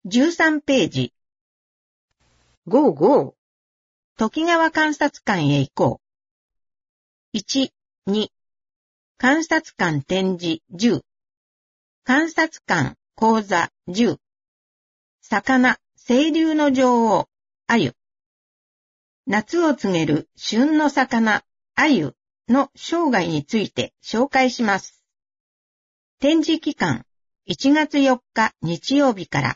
13ページ。55。時川監察官へ行こう。1、2。監察官展示10。監察官講座10。魚、清流の女王、鮎。夏を告げる旬の魚、鮎の生涯について紹介します。展示期間、1月4日日曜日から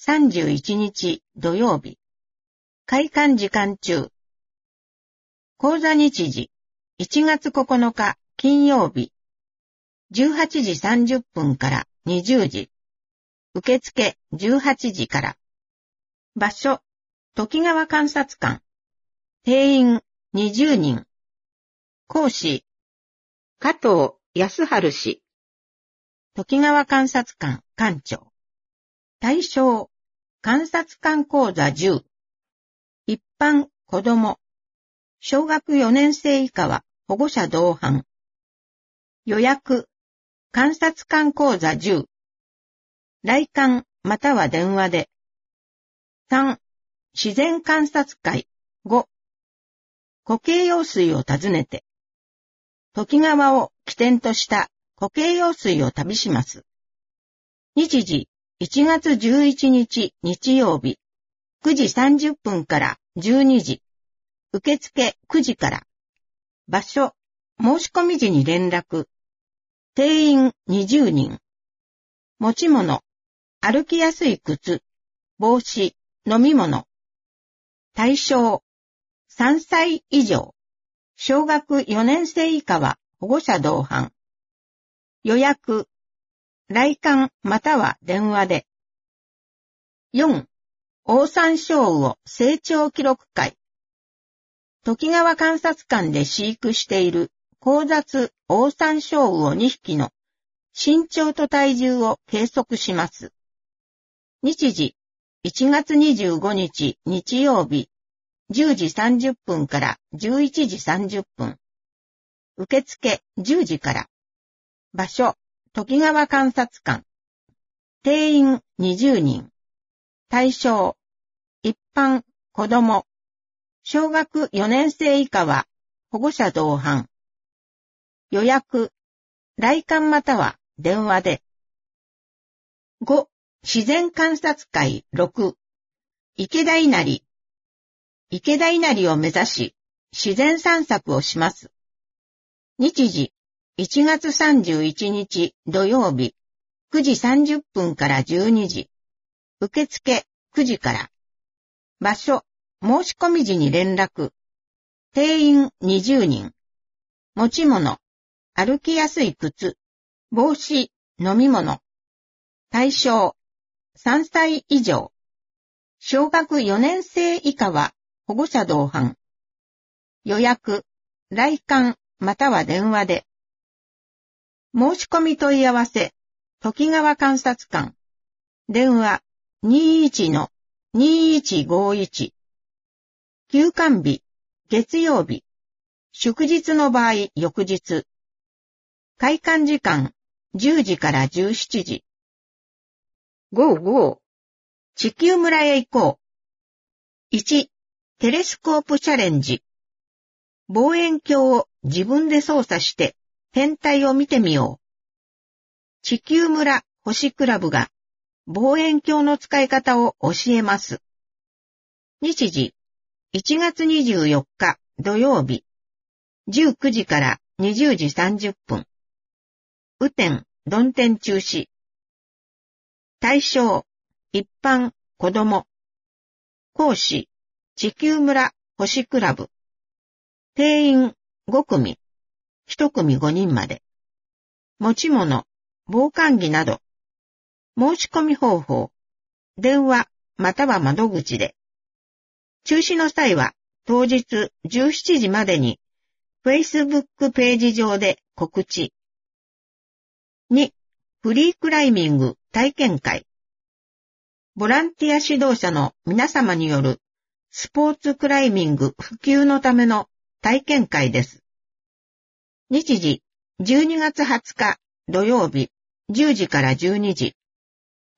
31日土曜日。開館時間中。講座日時、1月9日金曜日。18時30分から20時。受付18時から。場所、時川監察官。定員20人。講師、加藤康春氏。時川監察官官長。対象、監察官講座10。一般、子供。小学4年生以下は保護者同伴。予約、監察官講座10。来館または電話で。3、自然観察会5。固形用水を訪ねて。時川を起点とした固形用水を旅します。日時、1月11日日曜日、9時30分から12時。受付9時から。場所、申し込み時に連絡。定員20人。持ち物、歩きやすい靴、帽子、飲み物。対象、3歳以上。小学4年生以下は保護者同伴。予約、来館または電話で。4、オオサンショウウオ成長記録会。時川監察官で飼育している交雑オオサンショウウオ2匹の身長と体重を計測します。日時、1月25日日曜日、10時30分から11時30分。受付10時から。場所、時川監察官。定員20人。対象、一般、子供。小学4年生以下は保護者同伴。予約、来館または電話で。5、自然観察会6。池田稲荷。池田稲荷を目指し、自然散策をします。日時、1月31日土曜日、9時30分から12時。受付9時から。場所、申し込み時に連絡。定員20人。持ち物、歩きやすい靴、帽子、飲み物。対象、3歳以上。小学4年生以下は保護者同伴。予約、来館または電話で。申し込み問い合わせ、時川監察官。電話、21-2151。休館日、月曜日。祝日の場合、翌日。開館時間、10時から17時。55。地球村へ行こう。1、テレスコープチャレンジ。望遠鏡を自分で操作して天体を見てみよう。地球村星クラブが望遠鏡の使い方を教えます。日時、1月24日土曜日、19時から20時30分。雨天、曇天中止。対象、一般、子供。講師、地球村星クラブ。定員5組。1組5人まで。持ち物、防寒着など。申し込み方法。電話または窓口で。中止の際は当日17時までに Facebook ページ上で告知。2、フリークライミング体験会。ボランティア指導者の皆様によるスポーツクライミング普及のための体験会です。日時、12月20日土曜日、10時から12時。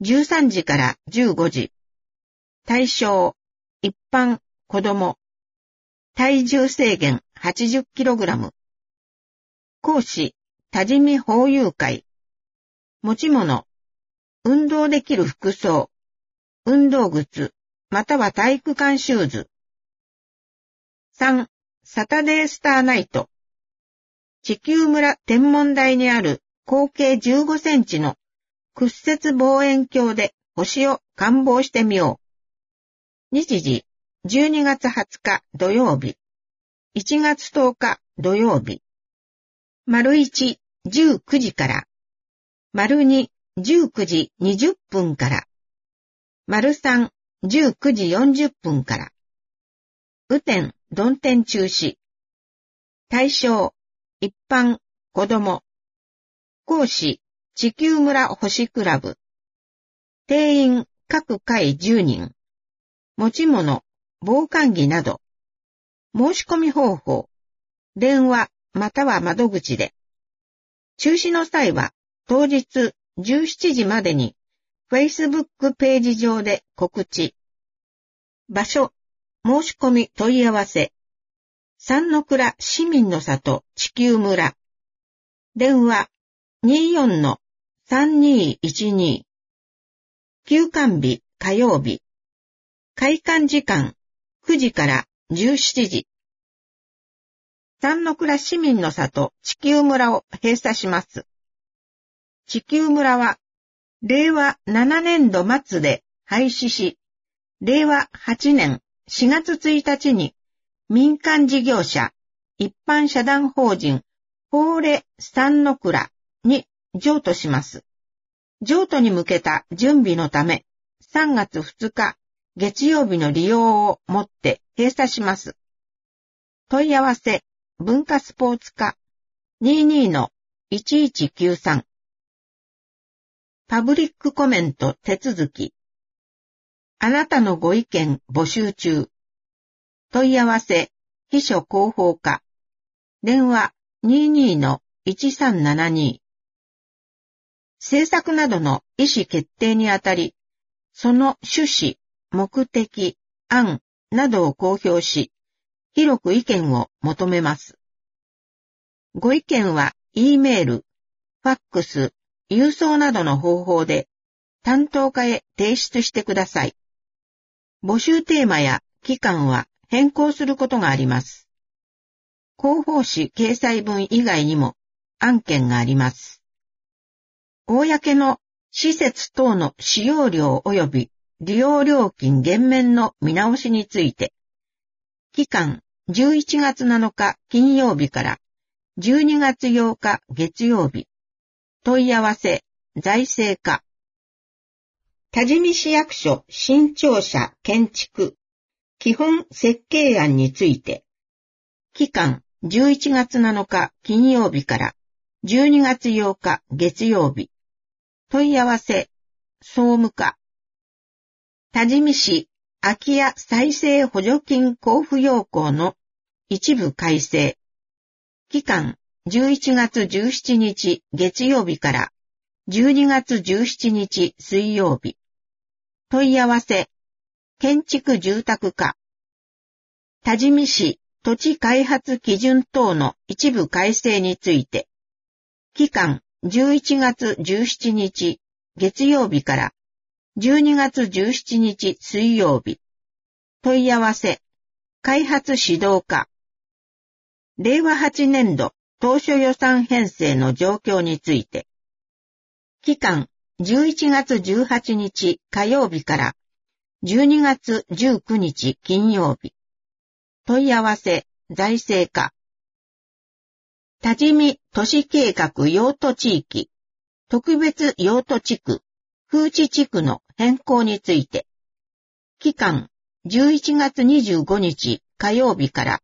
13時から15時。対象、一般、子供。体重制限 80kg。講師、多治見法友会。持ち物、運動できる服装、運動靴、または体育館シューズ。3、サタデースターナイト。地球村天文台にある口径15センチの屈折望遠鏡で星を観望してみよう。日時、12月20日土曜日。1月10日土曜日。丸1、19時から。丸2、19時20分から。丸3、19時40分から。雨天、曇天中止。対象、一般、子供。講師、地球村星クラブ。定員、各回10人。持ち物、防寒着など。申し込み方法。電話、または窓口で。中止の際は、当日17時までに、Facebook ページ上で告知。場所、申し込み問い合わせ。三の倉市民の里地球村。電話、24-3212。休館日火曜日。開館時間、9時から17時。三の倉市民の里地球村を閉鎖します。地球村は、令和7年度末で廃止し、令和8年4月1日に民間事業者、一般社団法人、法令三の倉に譲渡します。譲渡に向けた準備のため、3月2日月曜日の利用をもって閉鎖します。問い合わせ、文化スポーツ課 22-1193。パブリックコメント手続き。あなたのご意見募集中。問い合わせ、秘書広報課。電話 22-1372。政策などの意思決定にあたり、その趣旨、目的、案などを公表し、広く意見を求めます。ご意見は、E メール、ファックス、郵送などの方法で、担当課へ提出してください。募集テーマや期間は変更することがあります。広報誌掲載文以外にも案件があります。公の施設等の使用料及び利用料金減免の見直しについて、期間11月7日金曜日から12月8日月曜日。問い合わせ、財政課。多治見市役所新庁舎建築基本設計案について、期間11月7日金曜日から12月8日月曜日。問い合わせ、総務課。多治見市空き家再生補助金交付要項の一部改正。期間11月17日月曜日から12月17日水曜日。問い合わせ、建築住宅課。多治見市土地開発基準等の一部改正について、期間11月17日月曜日から12月17日水曜日。問い合わせ、開発指導課。令和8年度当初予算編成の状況について、期間11月18日火曜日から12月19日金曜日。問い合わせ、財政課。多治見都市計画用途地域、特別用途地区、風致地区の変更について、期間11月25日火曜日から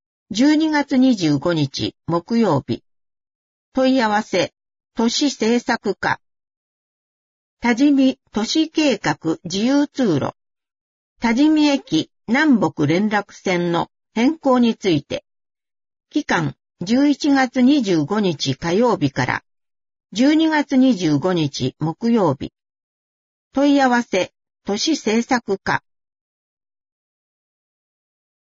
12月25日木曜日。問い合わせ、都市政策課。多治見都市計画自由通路。多治見駅南北連絡線の変更について、期間11月25日火曜日から12月25日木曜日。 問い合わせ、都市政策課。